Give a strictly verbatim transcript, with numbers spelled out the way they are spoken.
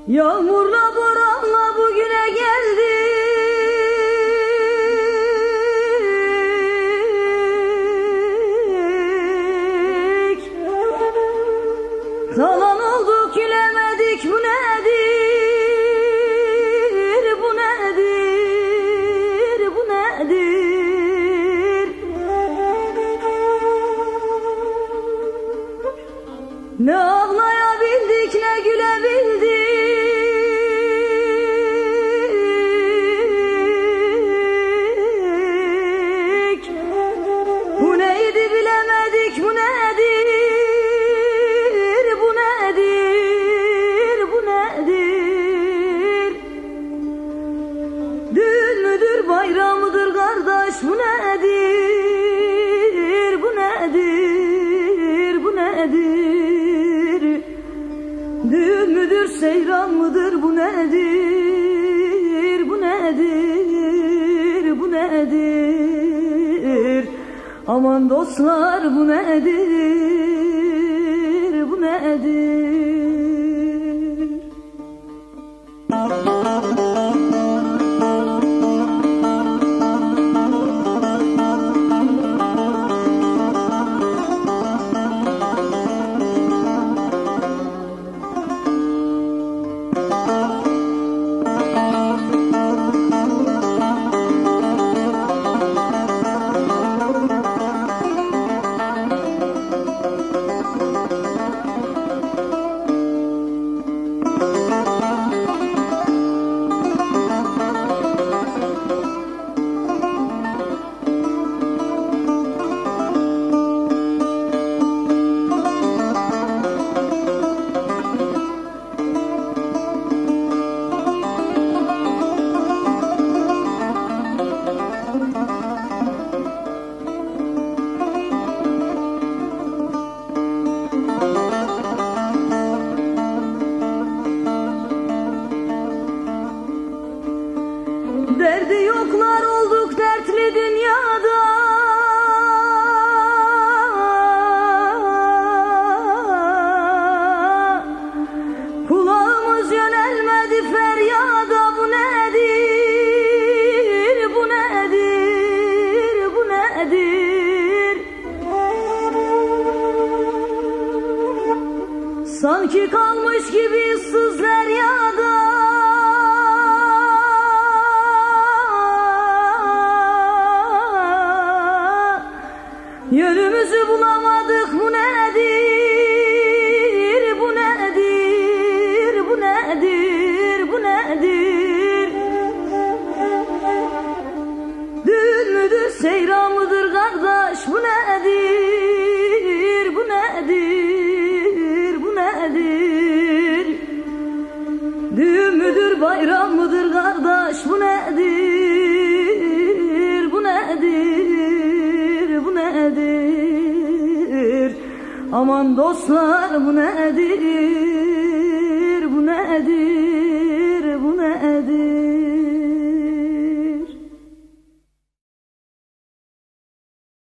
Yağmurla boranla bugüne geldik. Kalan olduk gülemedik, bu nedir, bu nedir, bu nedir? Ne ağlayabildik ne gülebildik. Bu neydi bilemedik, bu nedir, bu nedir, bu nedir? Düğün müdür, bayram mıdır kardeş, bu nedir, bu nedir, bu nedir? Düğün müdür, seyran mıdır, bu nedir, bu nedir, bu nedir? Aman dostlar, bu nedir, bu nedir? Derdi yoklar olduk dertli dünyada. Kulağımız yönelmedi feryada, bu nedir, bu nedir, bu nedir? Sanki kalmış gibi ıssız deryada. Yönümüzü bulamadık, bu nedir, bu nedir, bu nedir, bu nedir? Düğün müdür, seyran mıdır kardeş, bu nedir, bu nedir, bu nedir? Düğün müdür, bayram mıdır kardeş, bu nedir, bu nedir, bu nedir? Aman dostlar, bu nedir, bu nedir, bu nedir?